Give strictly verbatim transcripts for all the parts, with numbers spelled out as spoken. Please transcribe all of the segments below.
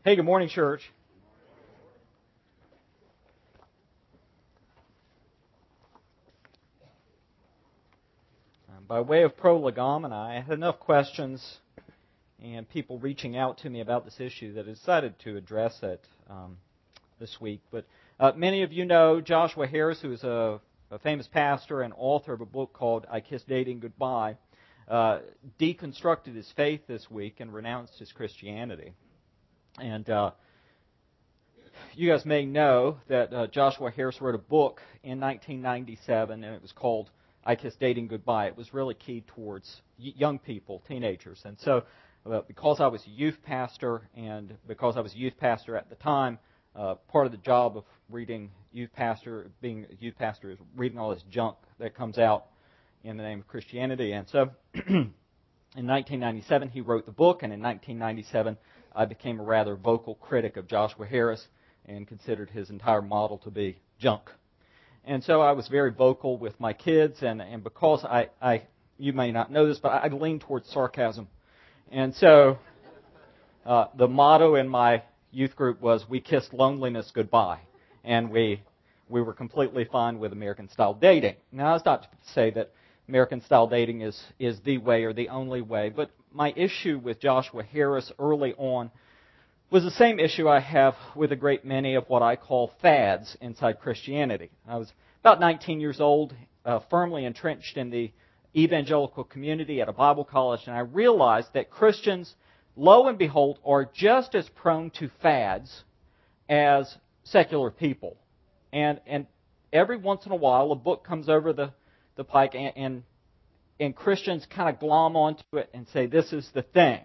Hey, good morning, church. Um, by way of prolegomena, I had enough questions and people reaching out to me about this issue that I decided to address it um, this week. But uh, many of you know Joshua Harris, who is a, a famous pastor and author of a book called I Kissed Dating Goodbye, uh, deconstructed his faith this week and renounced his Christianity. And uh, you guys may know that uh, Joshua Harris wrote a book in nineteen ninety-seven, and it was called I Kissed Dating Goodbye. It was really keyed towards young people, teenagers. And so, uh, because I was a youth pastor, and because I was a youth pastor at the time, uh, part of the job of reading youth pastor, being a youth pastor, is reading all this junk that comes out in the name of Christianity. And so, in nineteen ninety-seven, he wrote the book, and in nineteen ninety-seven, I became a rather vocal critic of Joshua Harris and considered his entire model to be junk. And so I was very vocal with my kids, and, and because I, I, you may not know this, but I, I lean towards sarcasm. And so uh, the motto in my youth group was, "We kissed loneliness goodbye." And we we were completely fine with American-style dating. Now, that's not to say that American-style dating is, is the way or the only way, but my issue with Joshua Harris early on was the same issue I have with a great many of what I call fads inside Christianity. I was about nineteen years old, uh, firmly entrenched in the evangelical community at a Bible college, and I realized that Christians, lo and behold, are just as prone to fads as secular people. And and every once in a while, a book comes over the, the pike, and, and, and Christians kind of glom onto it and say, this is the thing.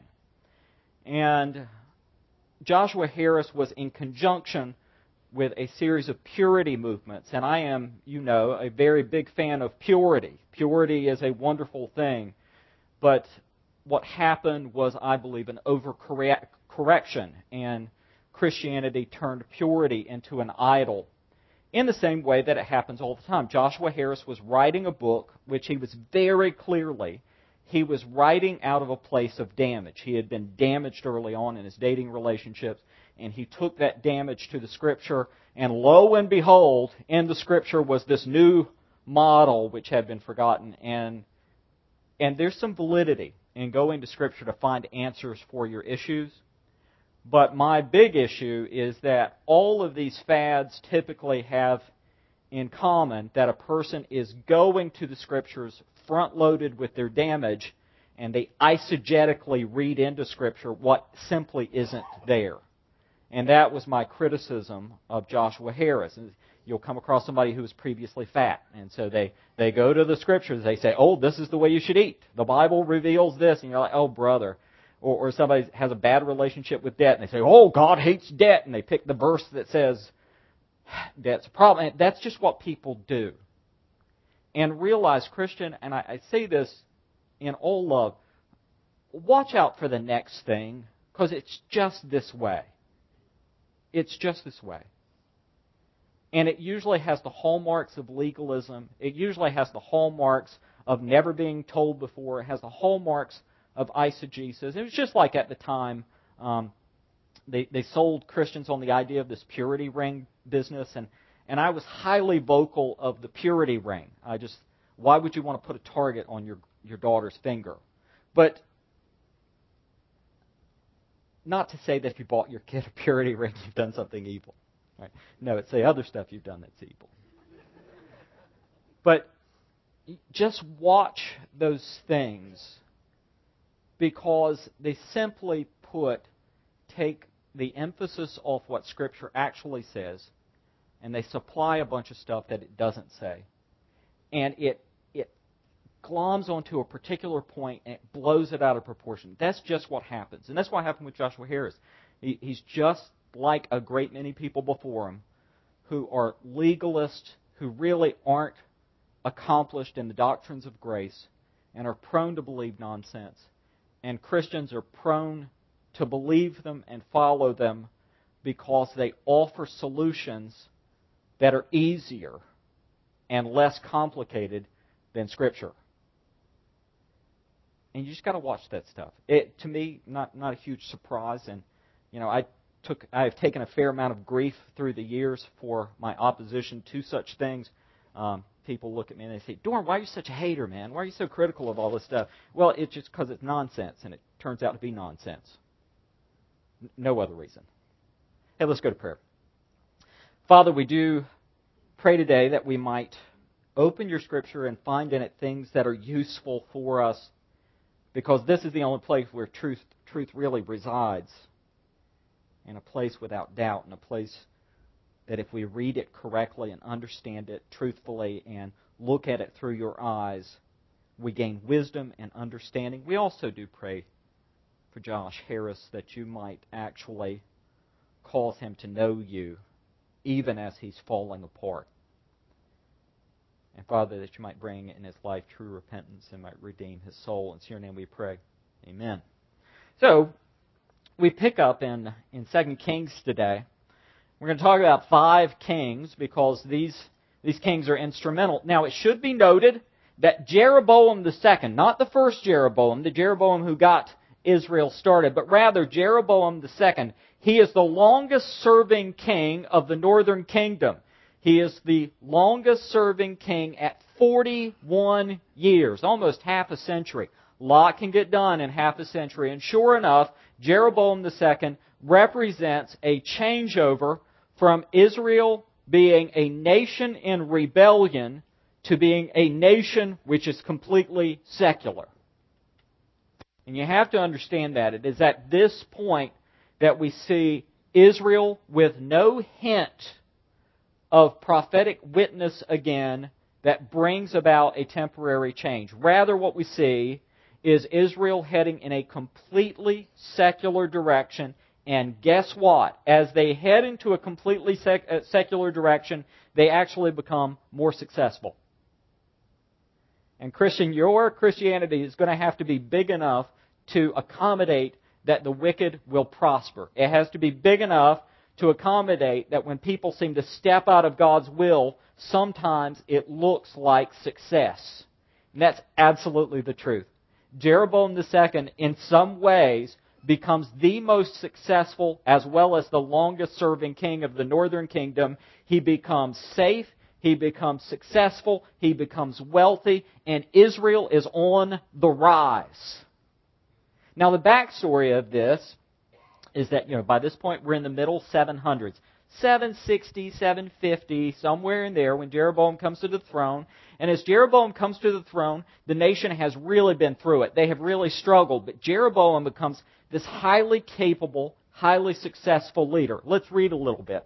And Joshua Harris was in conjunction with a series of purity movements, and I am, you know, a very big fan of purity. Purity is a wonderful thing, but what happened was, I believe, an overcorrection, and Christianity turned purity into an idol in the same way that it happens all the time. Joshua Harris was writing a book which he was very clearly He was writing out of a place of damage. He had been damaged early on in his dating relationships, and he took that damage to the Scripture, and lo and behold, in the Scripture was this new model which had been forgotten. And, and there's some validity in going to Scripture to find answers for your issues. But my big issue is that all of these fads typically have in common that a person is going to the Scriptures front-loaded with their damage, and they eisegetically read into Scripture what simply isn't there. And that was my criticism of Joshua Harris. And you'll come across somebody who was previously fat, and so they, they go to the Scriptures, they say, oh, this is the way you should eat. The Bible reveals this, and you're like, oh, brother. Or, or somebody has a bad relationship with debt, and they say, oh, God hates debt, and they pick the verse that says, debt's a problem. And that's just what people do. And realize, Christian, and I, I say this in all love, watch out for the next thing, because it's just this way. It's just this way. And it usually has the hallmarks of legalism. It usually has the hallmarks of never being told before. It has the hallmarks of eisegesis. It was just like at the time, um, they, they sold Christians on the idea of this purity ring business, and And I was highly vocal of the purity ring. I just, why would you want to put a target on your, your daughter's finger? But not to say that if you bought your kid a purity ring, you've done something evil. Right? No, it's the other stuff you've done that's evil. But just watch those things, because they simply put, take the emphasis off what Scripture actually says, and they supply a bunch of stuff that it doesn't say. And it it gloms onto a particular point and it blows it out of proportion. That's just what happens. And that's what happened with Joshua Harris. He, he's just like a great many people before him who are legalists, who really aren't accomplished in the doctrines of grace and are prone to believe nonsense. And Christians are prone to believe them and follow them because they offer solutions that are easier and less complicated than Scripture. And you just got to watch that stuff. It, to me, not not a huge surprise. And you know, I took I have taken a fair amount of grief through the years for my opposition to such things. Um, people look at me and they say, "Dorn, why are you such a hater, man? Why are you so critical of all this stuff?" Well, it's just because it's nonsense, and it turns out to be nonsense. N- no other reason. Hey, let's go to prayer. Father, we do pray today that we might open your Scripture and find in it things that are useful for us, because this is the only place where truth truth really resides, in a place without doubt, in a place that if we read it correctly and understand it truthfully and look at it through your eyes, we gain wisdom and understanding. We also do pray for Josh Harris that you might actually cause him to know you even as he's falling apart. And Father, that you might bring in his life true repentance and might redeem his soul. It's in your name we pray. Amen. So, we pick up in, in Second Kings today. We're going to talk about five kings because these, these kings are instrumental. Now, it should be noted that Jeroboam the second, not the first Jeroboam, the Jeroboam who got Israel started, but rather Jeroboam the second, he is the longest serving king of the northern kingdom. He is the longest serving king at forty-one years, almost half a century. A lot can get done in half a century. And sure enough, Jeroboam the second represents a changeover from Israel being a nation in rebellion to being a nation which is completely secular. And you have to understand that. It is at this point that we see Israel with no hint of prophetic witness again that brings about a temporary change. Rather, what we see is Israel heading in a completely secular direction. And guess what? As they head into a completely sec- uh, secular direction, they actually become more successful. And Christian, your Christianity is going to have to be big enough to accommodate that the wicked will prosper. It has to be big enough to accommodate that when people seem to step out of God's will, sometimes it looks like success. And that's absolutely the truth. Jeroboam the second, in some ways, becomes the most successful as well as the longest serving king of the northern kingdom. He becomes safe, he becomes successful, he becomes wealthy, and Israel is on the rise. Now the backstory of this is that, you know, by this point we're in the middle seven hundreds. seven sixty, seven fifty, somewhere in there when Jeroboam comes to the throne. And as Jeroboam comes to the throne, the nation has really been through it. They have really struggled. But Jeroboam becomes this highly capable, highly successful leader. Let's read a little bit.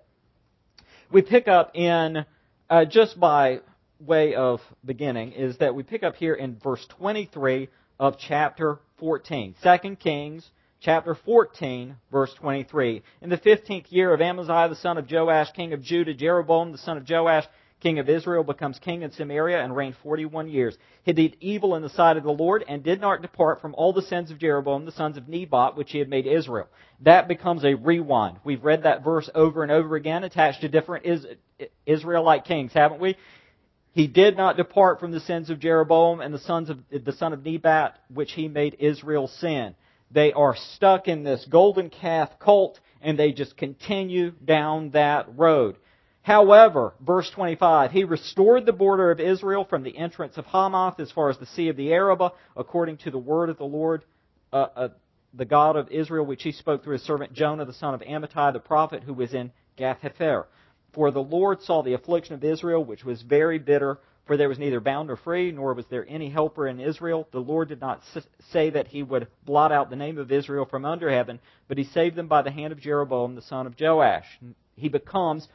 We pick up in, uh, just by way of beginning, is that we pick up here in verse twenty-three of chapter fourteen. Second Kings chapter fourteen, verse twenty-three. In the fifteenth year of Amaziah the son of Joash, king of Judah, Jeroboam the son of Joash, king of Israel, becomes king in Samaria and reigned forty-one years. He did evil in the sight of the Lord and did not depart from all the sins of Jeroboam, the sons of Nebat, which he had made Israel. That becomes a rewind. We've read that verse over and over again, attached to different Israelite kings, haven't we? He did not depart from the sins of Jeroboam and the sons of the son of Nebat, which he made Israel sin. They are stuck in this golden calf cult, and they just continue down that road. However, verse twenty-five, he restored the border of Israel from the entrance of Hamath as far as the sea of the Arabah, according to the word of the Lord, uh, uh, the God of Israel, which he spoke through his servant Jonah, the son of Amittai, the prophet, who was in Gath-Hepher. For the Lord saw the affliction of Israel, which was very bitter, for there was neither bound nor free, nor was there any helper in Israel. The Lord did not say that he would blot out the name of Israel from under heaven, but he saved them by the hand of Jeroboam, the son of Joash. He becomes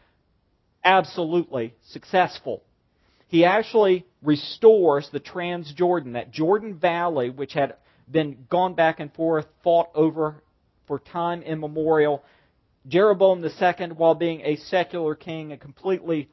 absolutely successful. He actually restores the Transjordan, that Jordan Valley, which had been gone back and forth, fought over for time immemorial. Jeroboam the second, while being a secular king, a completely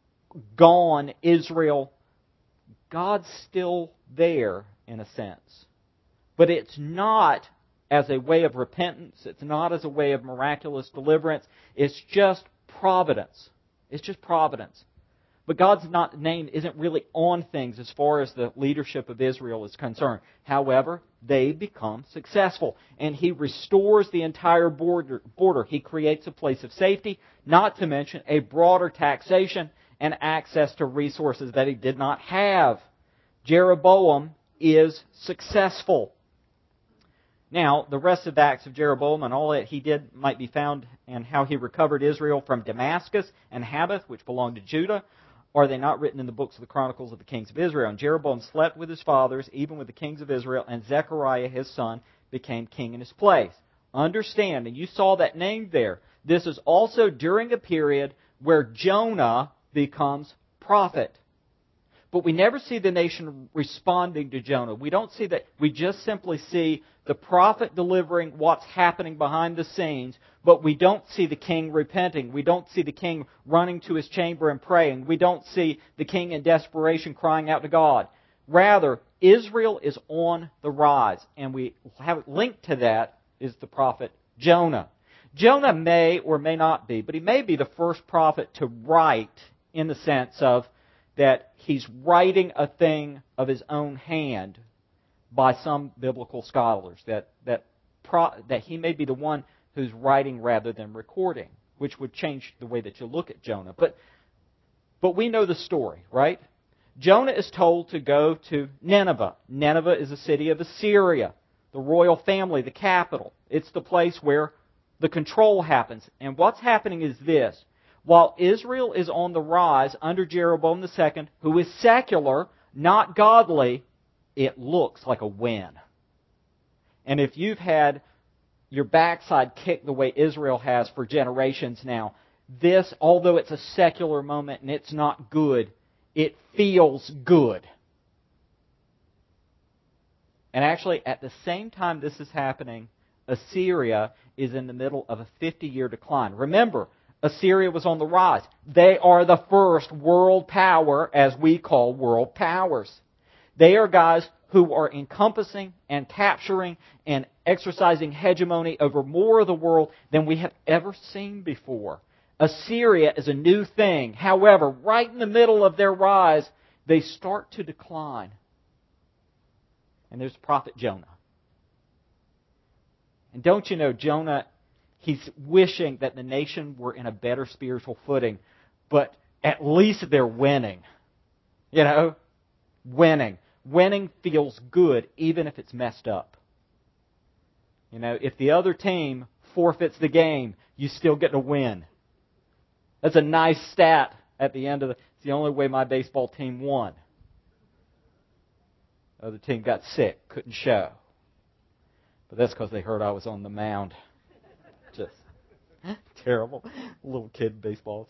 gone Israel, God's still there in a sense. But it's not as a way of repentance. It's not as a way of miraculous deliverance. It's just providence. It's just providence. But God's not, name isn't really on things as far as the leadership of Israel is concerned. However, they become successful. And He restores the entire border. border. He creates a place of safety, not to mention a broader taxation and access to resources that he did not have. Jeroboam is successful. Now, the rest of the acts of Jeroboam and all that he did might be found in how he recovered Israel from Damascus and Habath, which belonged to Judah. Are they not written in the books of the Chronicles of the kings of Israel? And Jeroboam slept with his fathers, even with the kings of Israel, and Zechariah his son became king in his place. Understand, and you saw that name there, this is also during a period where Jonah becomes prophet. But we never see the nation responding to Jonah. We don't see that. We just simply see the prophet delivering what's happening behind the scenes, but we don't see the king repenting. We don't see the king running to his chamber and praying. We don't see the king in desperation crying out to God. Rather, Israel is on the rise, and we have linked to that is the prophet Jonah. Jonah may or may not be, but he may be the first prophet to write in the sense of that he's writing a thing of his own hand by some biblical scholars, that that pro, that he may be the one who's writing rather than recording, which would change the way that you look at Jonah. But but we know the story, right? Jonah is told to go to Nineveh. Nineveh is a city of Assyria, the royal family, the capital. It's the place where the control happens. And what's happening is this. While Israel is on the rise under Jeroboam the Second, who is secular, not godly, it looks like a win. And if you've had your backside kicked the way Israel has for generations now, this, although it's a secular moment and it's not good, it feels good. And actually, at the same time this is happening, Assyria is in the middle of a fifty-year decline. Remember, Assyria was on the rise. They are the first world power, as we call world powers. They are guys who are encompassing and capturing and exercising hegemony over more of the world than we have ever seen before. Assyria is a new thing. However, right in the middle of their rise, they start to decline. And there's the prophet Jonah. And don't you know, Jonah, he's wishing that the nation were in a better spiritual footing, but at least they're winning. You know, winning. Winning feels good even if it's messed up. You know, if the other team forfeits the game, you still get to win. That's a nice stat at the end of the... It's the only way my baseball team won. The other team got sick, couldn't show. But that's because they heard I was on the mound. Just terrible little kid baseballs.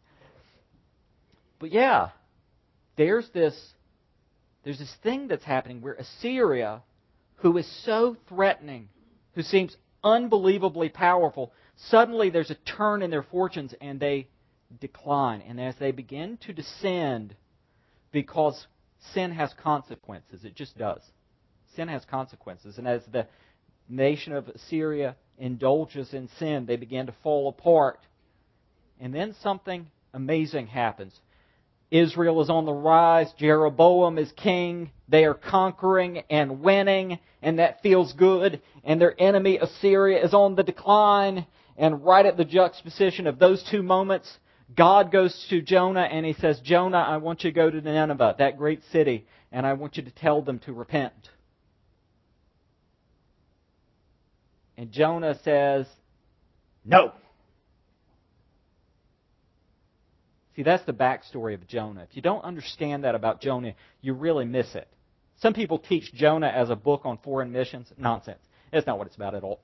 But yeah, there's this there's this thing that's happening where Assyria, who is so threatening, who seems unbelievably powerful, suddenly there's a turn in their fortunes and they decline. And as they begin to descend, because sin has consequences, it just does. Sin has consequences. And as the nation of Assyria indulges in sin, they begin to fall apart. And then something amazing happens. Israel is on the rise. Jeroboam is king. They are conquering and winning, and that feels good. And their enemy, Assyria, is on the decline. And right at the juxtaposition of those two moments, God goes to Jonah and He says, Jonah, I want you to go to Nineveh, that great city, and I want you to tell them to repent. And Jonah says, no. See, that's the backstory of Jonah. If you don't understand that about Jonah, you really miss it. Some people teach Jonah as a book on foreign missions. Nonsense. That's not what it's about at all.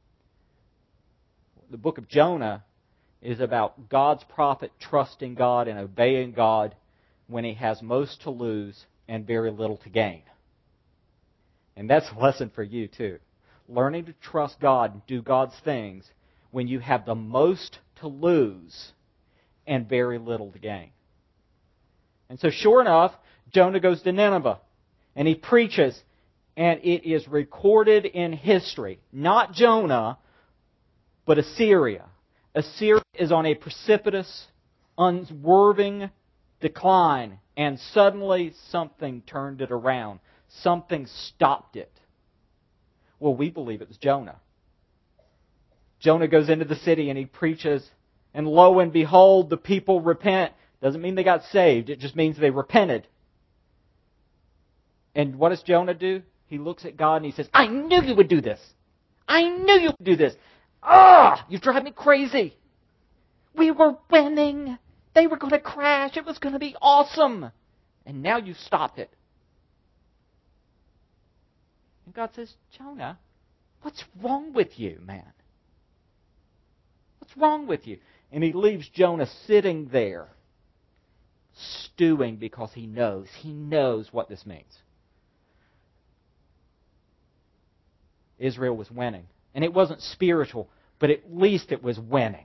The book of Jonah is about God's prophet trusting God and obeying God when he has most to lose and very little to gain. And that's a lesson for you too. Learning to trust God and do God's things when you have the most to lose and very little to gain. And so sure enough, Jonah goes to Nineveh and he preaches, and it is recorded in history. Not Jonah, but Assyria. Assyria is on a precipitous, unswerving decline, and suddenly something turned it around. Something stopped it. Well, we believe it was Jonah. Jonah goes into the city and he preaches, and lo and behold, the people repent. Doesn't mean they got saved. It just means they repented. And what does Jonah do? He looks at God and he says, I knew you would do this. I knew you would do this. Ah, you drive me crazy. We were winning. They were going to crash. It was going to be awesome. And now you stopped it. And God says, Jonah, what's wrong with you, man? What's wrong with you? And he leaves Jonah sitting there, stewing because he knows. He knows what this means. Israel was winning. And it wasn't spiritual, but at least it was winning.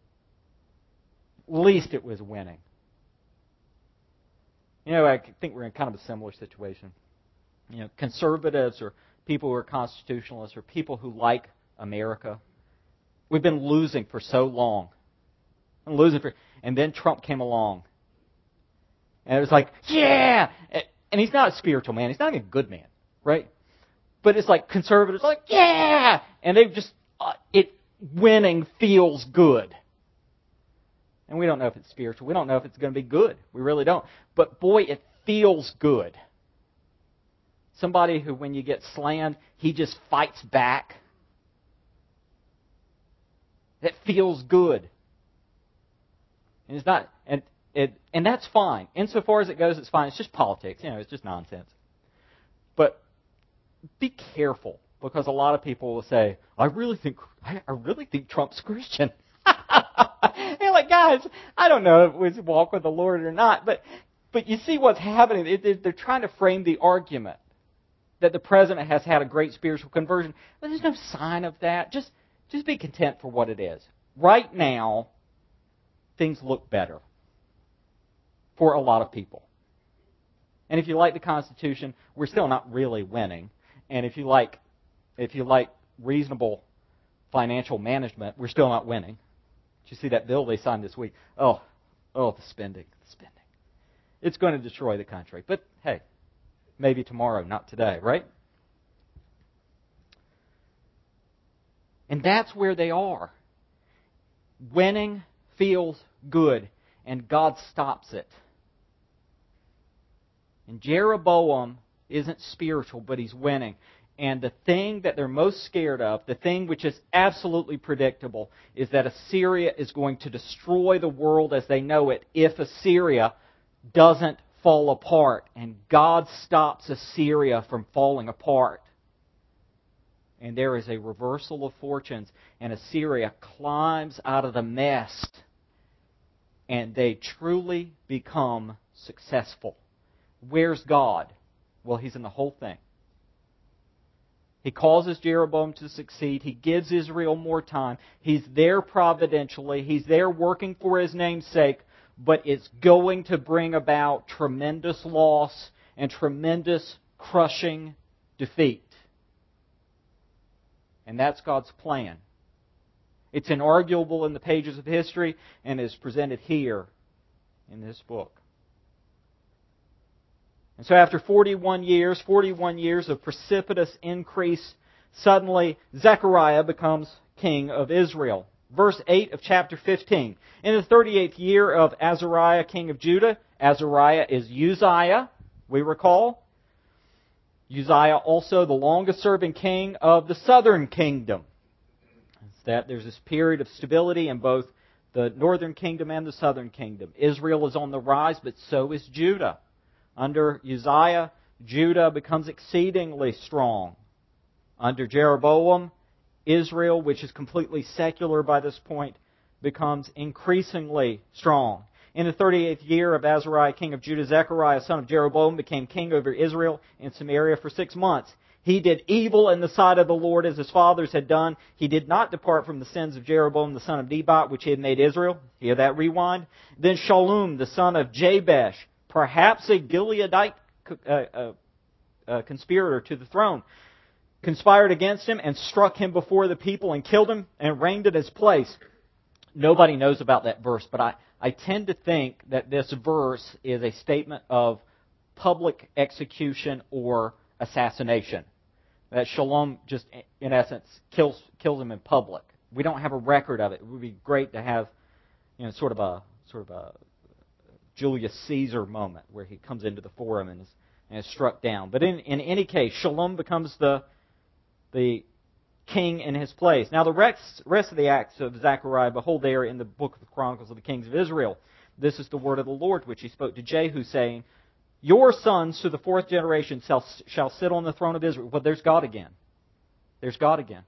At least it was winning. You know, I think we're in kind of a similar situation. You know, conservatives or people who are constitutionalists or people who like America, we've been losing for so long. I'm losing for, and then Trump came along. And it was like, yeah! And he's not a spiritual man. He's not even a good man, right? But it's like conservatives are like, yeah! And they just, uh, it, winning feels good. And we don't know if it's spiritual. We don't know if it's going to be good. We really don't. But boy, it feels good. Somebody who, when you get slammed, he just fights back. It feels good. And it's not, and it, and that's fine. Insofar as it goes, it's fine. It's just politics. You know, it's just nonsense. But be careful, because a lot of people will say, I really think, I, I really think Trump's Christian. You're like, guys, I don't know if it was walk with the Lord or not, but but you see what's happening. They're trying to frame the argument that the president has had a great spiritual conversion. But there's no sign of that. Just, just be content for what it is. Right now, things look better for a lot of people. And if you like the Constitution, we're still not really winning. And if you like, if you like reasonable financial management, we're still not winning. Did you see that bill they signed this week? Oh, oh, the spending, the spending. It's going to destroy the country. But hey, maybe tomorrow, not today, right? And that's where they are. Winning feels good, and God stops it. And Jeroboam isn't spiritual, but he's winning. And the thing that they're most scared of, the thing which is absolutely predictable, is that Assyria is going to destroy the world as they know it if Assyria doesn't fall apart. And God stops Assyria from falling apart. And there is a reversal of fortunes, and Assyria climbs out of the mess, and they truly become successful. Where's God? Well, He's in the whole thing. He causes Jeroboam to succeed. He gives Israel more time. He's there providentially. He's there working for His name's sake. But it's going to bring about tremendous loss and tremendous crushing defeat. And that's God's plan. It's inarguable in the pages of history and is presented here in this book. And so after forty-one years, forty-one years of precipitous increase, suddenly Zechariah becomes king of Israel. Verse eight of chapter fifteen. In the thirty-eighth year of Azariah, king of Judah, Azariah is Uzziah, we recall. Uzziah also the longest serving king of the southern kingdom. It's that there's this period of stability in both the northern kingdom and the southern kingdom. Israel is on the rise, but so is Judah. Under Uzziah, Judah becomes exceedingly strong. Under Jeroboam, Israel, which is completely secular by this point, becomes increasingly strong. In the thirty-eighth year of Azariah, king of Judah, Zechariah, son of Jeroboam, became king over Israel and Samaria for six months. He did evil in the sight of the Lord as his fathers had done. He did not depart from the sins of Jeroboam, the son of Nebat, which he had made Israel. Hear that rewind? Then Shallum, the son of Jabesh, perhaps a Gileadite uh, uh, uh, conspirator to the throne, conspired against him and struck him before the people and killed him and reigned in his place. nobody knows about that verse, but I, I tend to think that this verse is a statement of public execution or assassination. That Shalom just, in essence, kills kills him in public. We don't have a record of it. It would be great to have, you know, sort of a sort of a Julius Caesar moment where he comes into the forum and is, and is struck down. But in, in any case, Shalom becomes the the king in his place. Now, the rest, rest of the acts of Zechariah, behold, they are in the book of the Chronicles of the Kings of Israel. This is the word of the Lord, which he spoke to Jehu, saying, your sons to the fourth generation shall, shall sit on the throne of Israel. Well, there's God again. There's God again.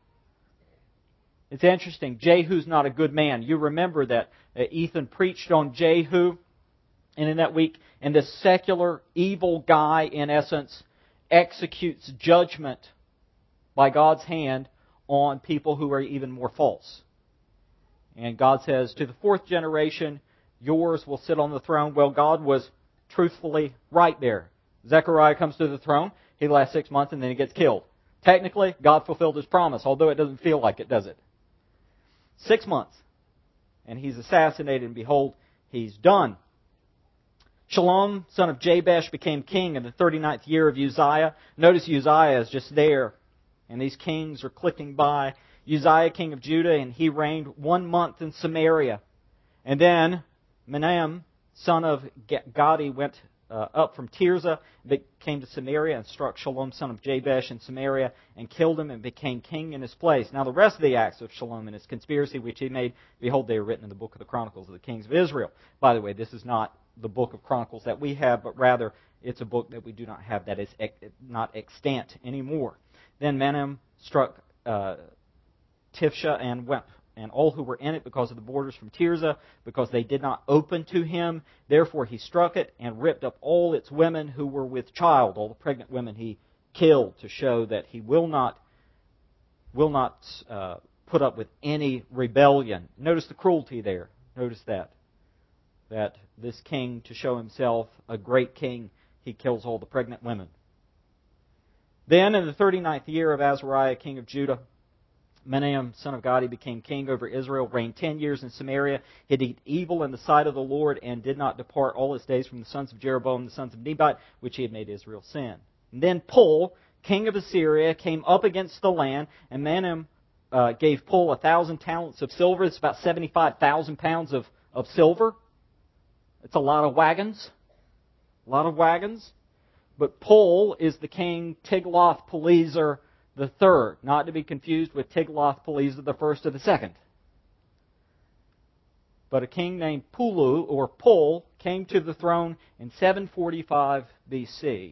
It's interesting. Jehu's not a good man. You remember that uh, Ethan preached on Jehu, and in that week, and this secular, evil guy, in essence, executes judgment by God's hand on people who are even more false. And God says, to the fourth generation, yours will sit on the throne. Well, God was truthfully right there. Zechariah comes to the throne. He lasts six months and then he gets killed. Technically, God fulfilled His promise, although it doesn't feel like it, does it? Six months. And he's assassinated, and behold, he's done. Shalom, son of Jabesh, became king in the thirty-ninth year of Uzziah. Notice Uzziah is just there, and these kings are clicking by. Uzziah, king of Judah, and he reigned one month in Samaria. And then Menahem, son of Gadi, went uh, up from Tirzah, came to Samaria, and struck Shalom, son of Jabesh, in Samaria, and killed him, and became king in his place. Now the rest of the acts of Shalom and his conspiracy which he made, behold, they are written in the book of the Chronicles of the Kings of Israel. By the way, this is not the book of Chronicles that we have, but rather it's a book that we do not have, that is not extant anymore. Then Menahem struck uh, Tifsha and went, and all who were in it, because of the borders from Tirzah, because they did not open to him. Therefore he struck it and ripped up all its women who were with child. All the pregnant women he killed, to show that he will not will not uh, put up with any rebellion. Notice the cruelty there. Notice that. That this king, to show himself a great king, he kills all the pregnant women. Then in the thirty-ninth year of Azariah, king of Judah, Menahem, son of Gadi, became king over Israel, reigned ten years in Samaria. He did evil in the sight of the Lord, and did not depart all his days from the sons of Jeroboam, the sons of Nebat, which he had made Israel sin. And then Pul, king of Assyria, came up against the land, and Menahem uh, gave Pul a thousand talents of silver. It's about seventy-five thousand pounds of, of silver. It's a lot of wagons. A lot of wagons. But Pul is the king Tiglath-Pileser the third, not to be confused with Tiglath-Pileser the first or the second. But a king named Pulu, or Pul, came to the throne in seven forty-five B C.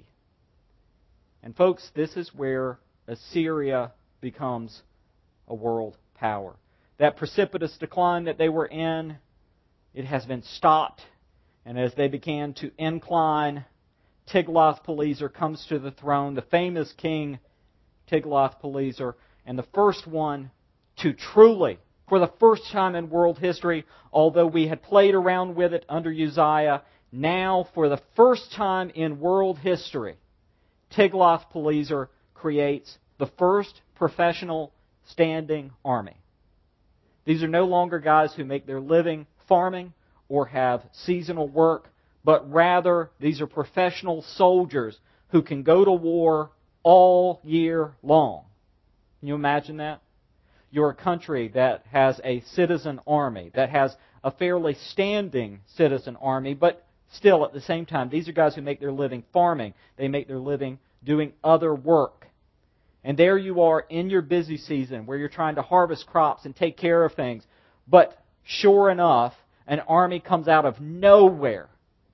And folks, this is where Assyria becomes a world power. That precipitous decline that they were in, it has been stopped. And as they began to incline, Tiglath-Pileser comes to the throne, the famous king Tiglath-Pileser, and the first one to truly, for the first time in world history, although we had played around with it under Uzziah, now for the first time in world history, Tiglath-Pileser creates the first professional standing army. These are no longer guys who make their living farming or have seasonal work, but rather these are professional soldiers who can go to war all year long. Can you imagine that? You're a country that has a citizen army, that has a fairly standing citizen army, but still at the same time, these are guys who make their living farming. They make their living doing other work. And there you are in your busy season where you're trying to harvest crops and take care of things. But sure enough, an army comes out of nowhere.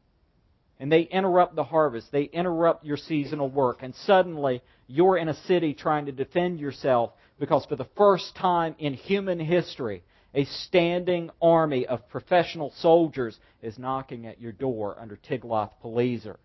And they interrupt the harvest. They interrupt your seasonal work. And suddenly, you're in a city trying to defend yourself because for the first time in human history, a standing army of professional soldiers is knocking at your door under Tiglath-Pileser.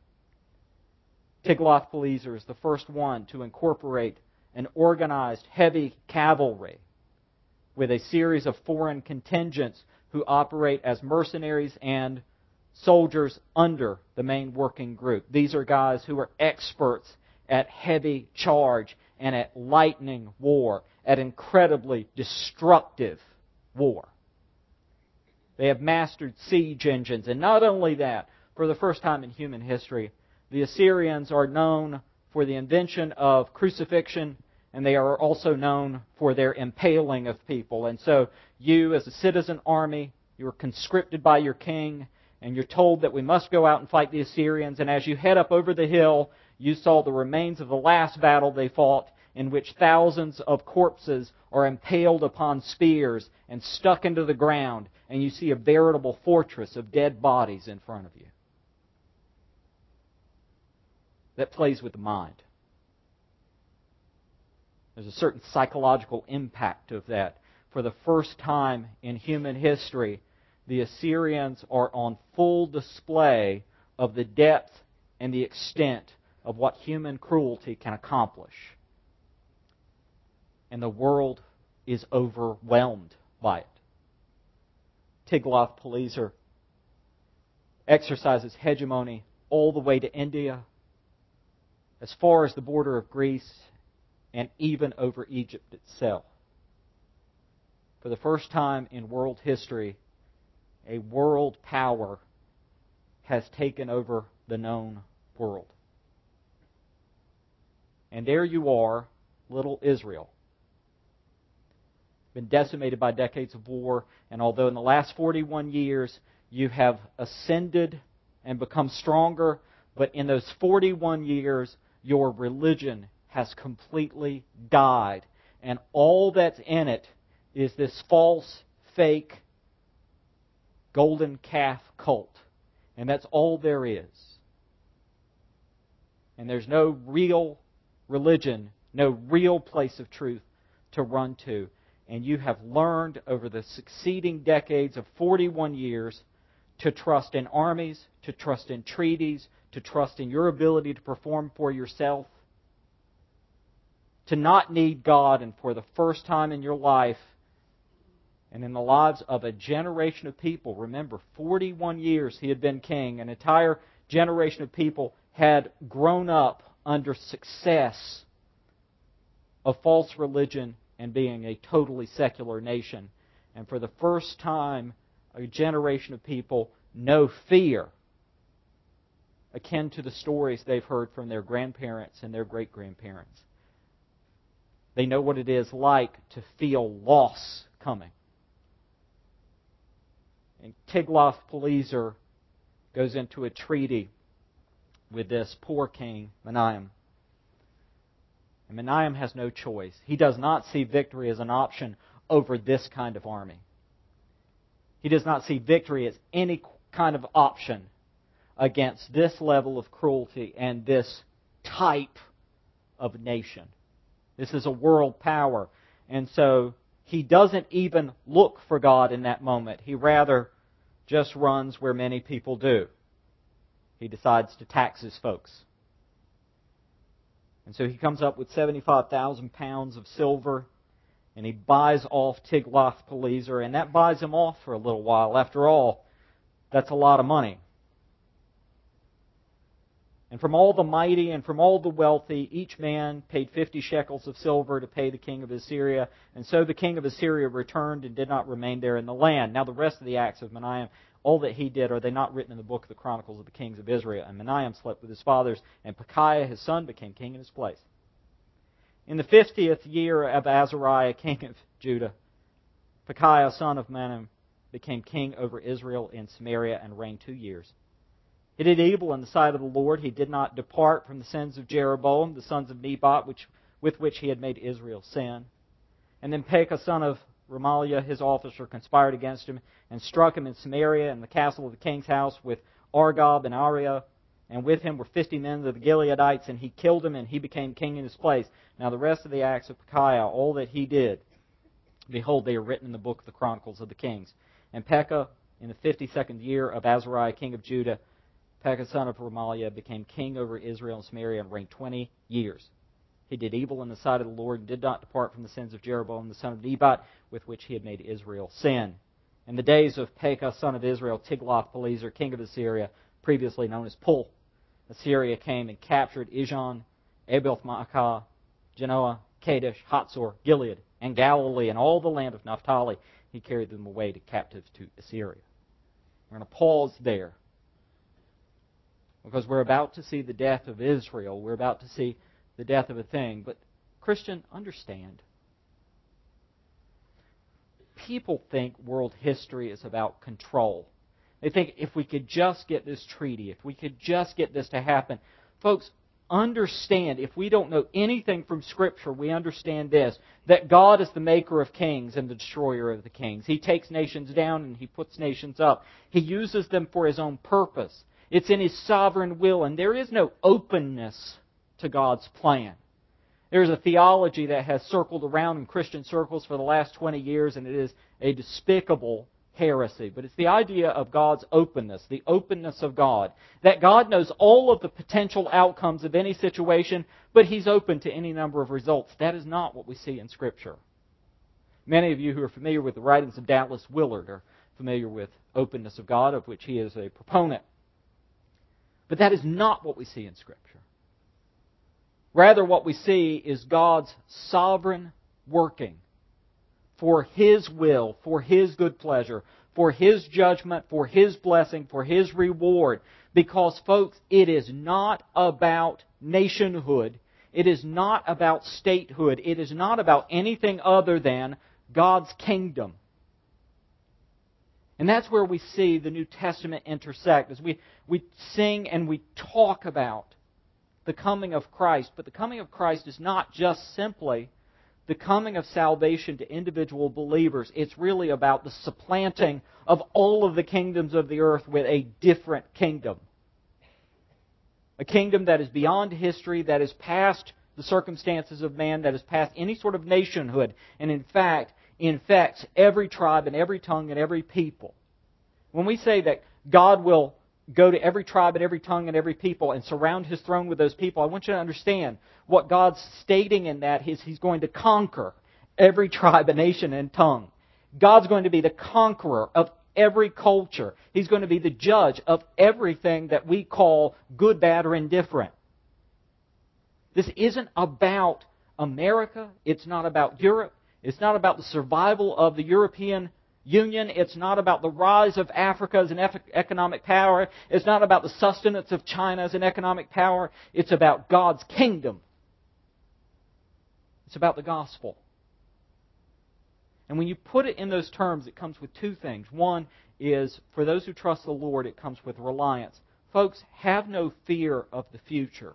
Tiglath-Pileser is the first one to incorporate an organized heavy cavalry with a series of foreign contingents who operate as mercenaries and soldiers under the main working group. These are guys who are experts at heavy charge and at lightning war, at incredibly destructive war. They have mastered siege engines. And not only that, for the first time in human history, the Assyrians are known for the invention of crucifixion, and they are also known for their impaling of people. And so you, as a citizen army, you are conscripted by your king, and you're told that we must go out and fight the Assyrians. And as you head up over the hill, you saw the remains of the last battle they fought, in which thousands of corpses are impaled upon spears and stuck into the ground, and you see a veritable fortress of dead bodies in front of you. That plays with the mind. There's a certain psychological impact of that. For the first time in human history, the Assyrians are on full display of the depth and the extent of what human cruelty can accomplish. And the world is overwhelmed by it. Tiglath-Pileser exercises hegemony all the way to India, as far as the border of Greece, and even over Egypt itself. For the first time in world history, a world power has taken over the known world. And there you are, little Israel. Been decimated by decades of war, and although in the last forty-one years you have ascended and become stronger, but in those forty-one years your religion has completely died, and all that's in it is this false, fake, golden calf cult. And that's all there is. And there's no real religion, no real place of truth to run to. And you have learned over the succeeding decades of forty-one years to trust in armies, to trust in treaties, to trust in your ability to perform for yourself, to not need God. And for the first time in your life, and in the lives of a generation of people, remember, forty-one years he had been king, an entire generation of people had grown up under success of false religion and being a totally secular nation. And for the first time, a generation of people know fear, akin to the stories they've heard from their grandparents and their great-grandparents. They know what it is like to feel loss coming. And Tiglath-Pileser goes into a treaty with this poor king, Menahem. And Menahem has no choice. He does not see victory as an option over this kind of army. He does not see victory as any kind of option against this level of cruelty and this type of nation. This is a world power. And so he doesn't even look for God in that moment. He rather just runs where many people do. He decides to tax his folks. And so he comes up with seventy-five thousand pounds of silver, and he buys off Tiglath-Pileser, and that buys him off for a little while. After all, that's a lot of money. And from all the mighty and from all the wealthy, each man paid fifty shekels of silver to pay the king of Assyria. And so the king of Assyria returned and did not remain there in the land. Now the rest of the acts of Menahem, all that he did, are they not written in the book of the Chronicles of the Kings of Israel? And Menahem slept with his fathers, and Pekahiah his son became king in his place. In the fiftieth year of Azariah, king of Judah, Pekahiah son of Menahem became king over Israel in Samaria and reigned two years. He did evil in the sight of the Lord. He did not depart from the sins of Jeroboam, the sons of Nebat, which, with which he had made Israel sin. And then Pekah, son of Remaliah, his officer, conspired against him and struck him in Samaria in the castle of the king's house with Argob and Ariah. And with him were fifty men of the Gileadites, and he killed him, and he became king in his place. Now the rest of the acts of Pekahiah, all that he did, behold, they are written in the book of the Chronicles of the Kings. And Pekah, in the fifty-second year of Azariah, king of Judah, Pekah, son of Remaliah, became king over Israel and Samaria and reigned twenty years. He did evil in the sight of the Lord and did not depart from the sins of Jeroboam, the son of Nebat, with which he had made Israel sin. In the days of Pekah, son of Israel, Tiglath-Pileser, king of Assyria, previously known as Pul, Assyria came and captured Ijon, Abel-Maacah, Genoa, Kadesh, Hatzor, Gilead, and Galilee, and all the land of Naphtali. He carried them away to captive to Assyria. We're going to pause there. Because we're about to see the death of Israel. We're about to see the death of a thing. But, Christian, understand. People think world history is about control. They think if we could just get this treaty, if we could just get this to happen. Folks, understand, if we don't know anything from Scripture, we understand this, that God is the maker of kings and the destroyer of the kings. He takes nations down and He puts nations up. He uses them for His own purpose. It's in His sovereign will, and there is no openness to God's plan. There's a theology that has circled around in Christian circles for the last twenty years, and it is a despicable heresy. But it's the idea of God's openness, the openness of God. That God knows all of the potential outcomes of any situation, but He's open to any number of results. That is not what we see in Scripture. Many of you who are familiar with the writings of Dallas Willard are familiar with openness of God, of which he is a proponent. But that is not what we see in Scripture. Rather, what we see is God's sovereign working for His will, for His good pleasure, for His judgment, for His blessing, for His reward. Because, folks, it is not about nationhood. It is not about statehood. It is not about anything other than God's kingdom. And that's where we see the New Testament intersect, as we, we sing and we talk about the coming of Christ. But the coming of Christ is not just simply the coming of salvation to individual believers. It's really about the supplanting of all of the kingdoms of the earth with a different kingdom. A kingdom that is beyond history, that is past the circumstances of man, that is past any sort of nationhood, and in fact infects every tribe and every tongue and every people. When we say that God will go to every tribe and every tongue and every people and surround His throne with those people, I want you to understand what God's stating in that is He's going to conquer every tribe and nation and tongue. God's going to be the conqueror of every culture. He's going to be the judge of everything that we call good, bad, or indifferent. This isn't about America. It's not about Europe. It's not about the survival of the European Union. It's not about the rise of Africa as an economic power. It's not about the sustenance of China as an economic power. It's about God's kingdom. It's about the gospel. And when you put it in those terms, it comes with two things. One is, for those who trust the Lord, it comes with reliance. Folks, have no fear of the future.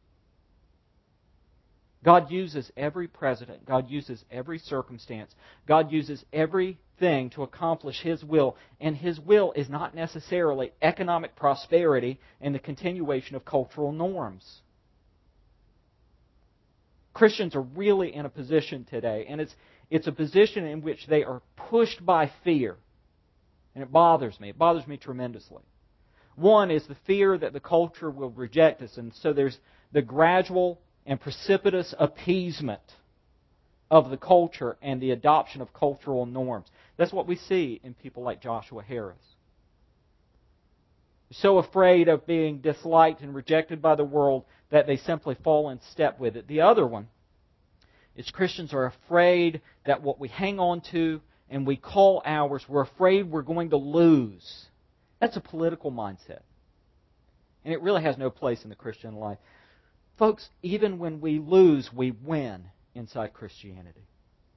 God uses every president. God uses every circumstance. God uses everything to accomplish His will. And His will is not necessarily economic prosperity and the continuation of cultural norms. Christians are really in a position today, and it's, it's a position in which they are pushed by fear. And it bothers me. It bothers me tremendously. One is the fear that the culture will reject us, and so there's the gradual and precipitous appeasement of the culture and the adoption of cultural norms. That's what we see in people like Joshua Harris. They're so afraid of being disliked and rejected by the world that they simply fall in step with it. The other one is Christians are afraid that what we hang on to and we call ours, we're afraid we're going to lose. That's a political mindset. And it really has no place in the Christian life. Folks, even when we lose, we win inside Christianity.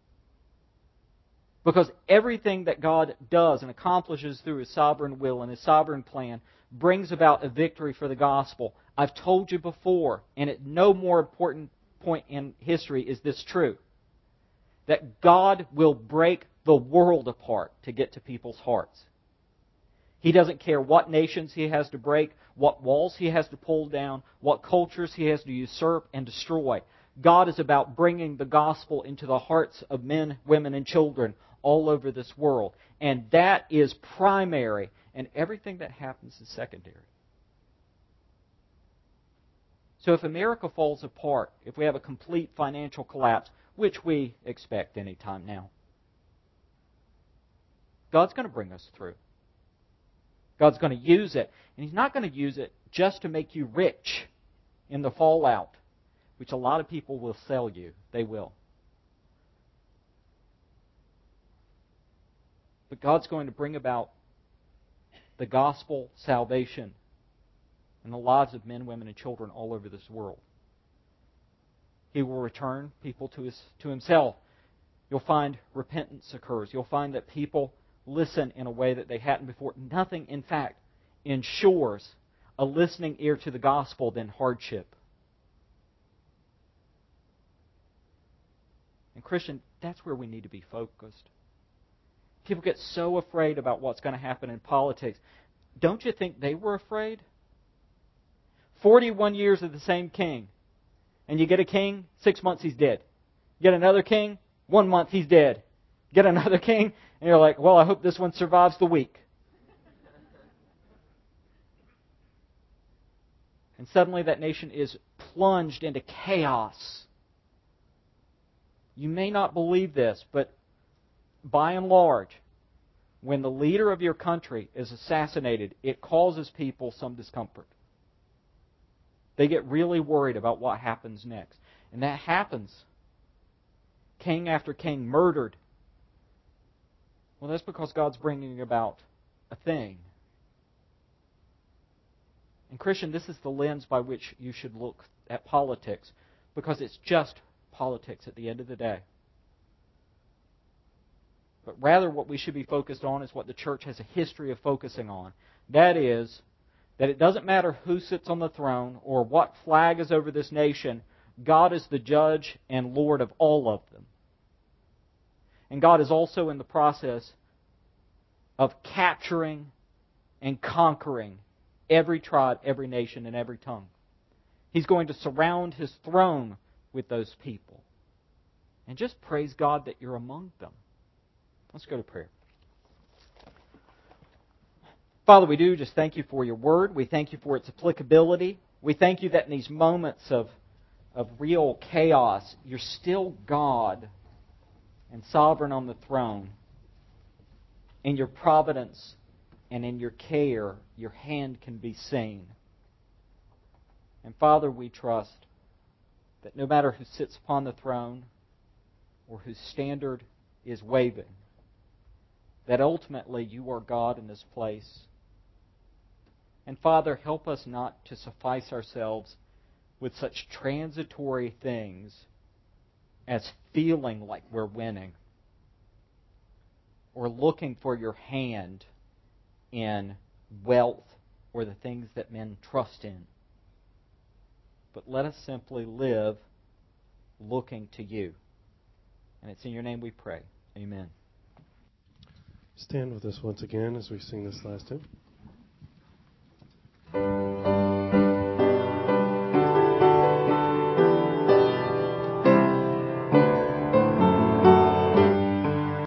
Because everything that God does and accomplishes through His sovereign will and His sovereign plan brings about a victory for the gospel. I've told you before, and at no more important point in history is this true, that God will break the world apart to get to people's hearts. He doesn't care what nations He has to break, what walls He has to pull down, what cultures He has to usurp and destroy. God is about bringing the gospel into the hearts of men, women, and children all over this world. And that is primary, and everything that happens is secondary. So if America falls apart, if we have a complete financial collapse, which we expect any time now, God's going to bring us through. God's going to use it. And He's not going to use it just to make you rich in the fallout, which a lot of people will sell you. They will. But God's going to bring about the gospel salvation in the lives of men, women, and children all over this world. He will return people to his, to Himself. You'll find repentance occurs. You'll find that people listen in a way that they hadn't before. Nothing, in fact, ensures a listening ear to the gospel than hardship. And Christian, that's where we need to be focused. People get so afraid about what's going to happen in politics. Don't you think they were afraid? forty-one years of the same king. And you get a king, six months he's dead. You get another king, one month he's dead. You get another king, and you're like, well, I hope this one survives the week. And suddenly that nation is plunged into chaos. You may not believe this, but by and large, when the leader of your country is assassinated, it causes people some discomfort. They get really worried about what happens next. And that happens. King after king murdered. Well, that's because God's bringing about a thing. And Christian, this is the lens by which you should look at politics, because it's just politics at the end of the day. But rather what we should be focused on is what the church has a history of focusing on. That is, that it doesn't matter who sits on the throne or what flag is over this nation, God is the judge and Lord of all of them. And God is also in the process of capturing and conquering every tribe, every nation, and every tongue. He's going to surround His throne with those people. And just praise God that you're among them. Let's go to prayer. Father, we do just thank You for Your Word. We thank You for its applicability. We thank You that in these moments of, of real chaos, You're still God and sovereign on the throne. In Your providence and in Your care, Your hand can be seen. And Father, we trust that no matter who sits upon the throne or whose standard is waving, that ultimately You are God in this place. And Father, help us not to suffice ourselves with such transitory things as feeling like we're winning or looking for Your hand in wealth or the things that men trust in. But let us simply live looking to You. And it's in Your name we pray. Amen. Stand with us once again as we sing this last hymn.